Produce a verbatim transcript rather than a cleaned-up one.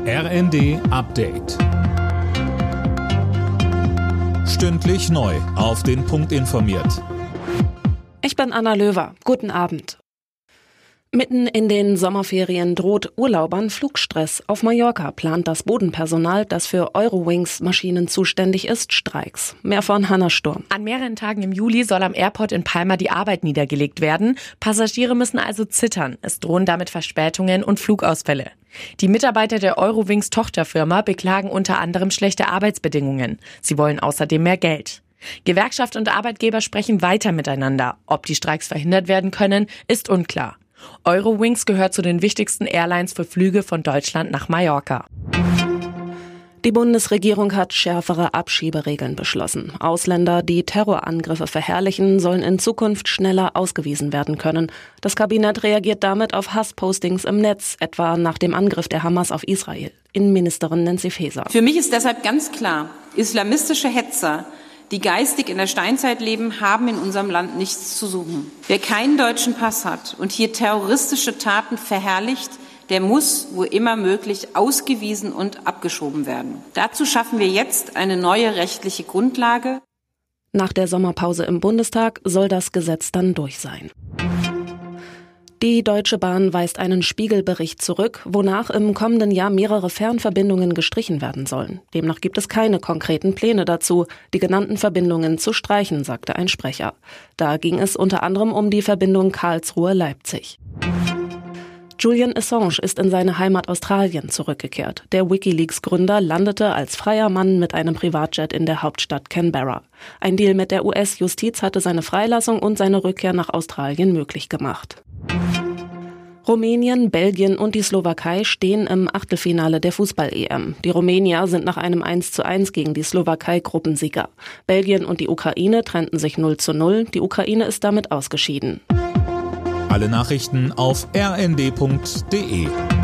R N D Update. Stündlich neu auf den Punkt informiert. Ich bin Anna Löwer. Guten Abend. Mitten in den Sommerferien droht Urlaubern Flugstress. Auf Mallorca plant das Bodenpersonal, das für Eurowings Maschinen zuständig ist, Streiks. Mehr von Hanna Sturm. An mehreren Tagen im Juli soll am Airport in Palma die Arbeit niedergelegt werden. Passagiere müssen also zittern. Es drohen damit Verspätungen und Flugausfälle. Die Mitarbeiter der Eurowings Tochterfirma beklagen unter anderem schlechte Arbeitsbedingungen. Sie wollen außerdem mehr Geld. Gewerkschaft und Arbeitgeber sprechen weiter miteinander. Ob die Streiks verhindert werden können, ist unklar. Eurowings gehört zu den wichtigsten Airlines für Flüge von Deutschland nach Mallorca. Die Bundesregierung hat schärfere Abschieberegeln beschlossen. Ausländer, die Terrorangriffe verherrlichen, sollen in Zukunft schneller ausgewiesen werden können. Das Kabinett reagiert damit auf Hasspostings im Netz, etwa nach dem Angriff der Hamas auf Israel. Innenministerin Nancy Faeser. Für mich ist deshalb ganz klar, islamistische Hetzer, die geistig in der Steinzeit leben, haben in unserem Land nichts zu suchen. Wer keinen deutschen Pass hat und hier terroristische Taten verherrlicht, der muss, wo immer möglich, ausgewiesen und abgeschoben werden. Dazu schaffen wir jetzt eine neue rechtliche Grundlage. Nach der Sommerpause im Bundestag soll das Gesetz dann durch sein. Die Deutsche Bahn weist einen Spiegelbericht zurück, wonach im kommenden Jahr mehrere Fernverbindungen gestrichen werden sollen. Demnach gibt es keine konkreten Pläne dazu, die genannten Verbindungen zu streichen, sagte ein Sprecher. Da ging es unter anderem um die Verbindung Karlsruhe-Leipzig. Julian Assange ist in seine Heimat Australien zurückgekehrt. Der WikiLeaks-Gründer landete als freier Mann mit einem Privatjet in der Hauptstadt Canberra. Ein Deal mit der U S-Justiz hatte seine Freilassung und seine Rückkehr nach Australien möglich gemacht. Rumänien, Belgien und die Slowakei stehen im Achtelfinale der Fußball-E M. Die Rumänier sind nach einem eins zu eins gegen die Slowakei Gruppensieger. Belgien und die Ukraine trennten sich null zu null. Die Ukraine ist damit ausgeschieden. Alle Nachrichten auf r n d punkt d e.